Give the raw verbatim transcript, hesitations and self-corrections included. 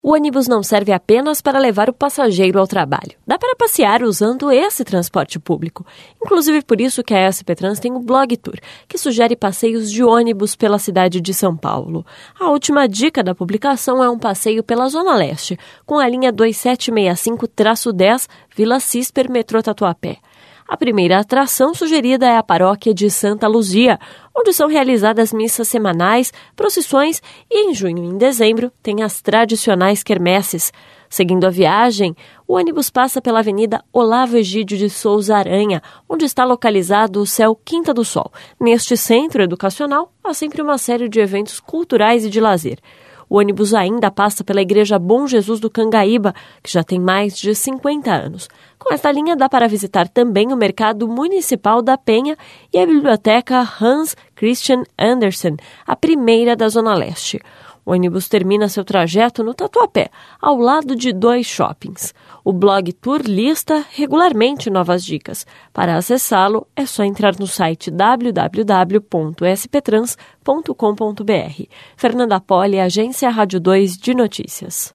O ônibus não serve apenas para levar o passageiro ao trabalho. Dá para passear usando esse transporte público. Inclusive por isso que a S P Trans tem o Blog Tour, que sugere passeios de ônibus pela cidade de São Paulo. A última dica da publicação é um passeio pela Zona Leste, com a linha dois sete seis cinco dez, Vila Cisper, metrô Tatuapé. A primeira atração sugerida é a paróquia de Santa Luzia, onde são realizadas missas semanais, procissões e, em junho e em dezembro, tem as tradicionais quermesses. Seguindo a viagem, o ônibus passa pela Avenida Olavo Egídio de Souza Aranha, onde está localizado o Céu Quinta do Sol. Neste centro educacional, há sempre uma série de eventos culturais e de lazer. O ônibus ainda passa pela Igreja Bom Jesus do Cangaíba, que já tem mais de cinquenta anos. Com esta linha dá para visitar também o Mercado Municipal da Penha e a Biblioteca Hans Christian Andersen, a primeira da Zona Leste. O ônibus termina seu trajeto no Tatuapé, ao lado de dois shoppings. O Blog Tour lista regularmente novas dicas. Para acessá-lo, é só entrar no site w w w ponto s p trans ponto com ponto b r. Fernanda Poli, Agência Rádio dois de Notícias.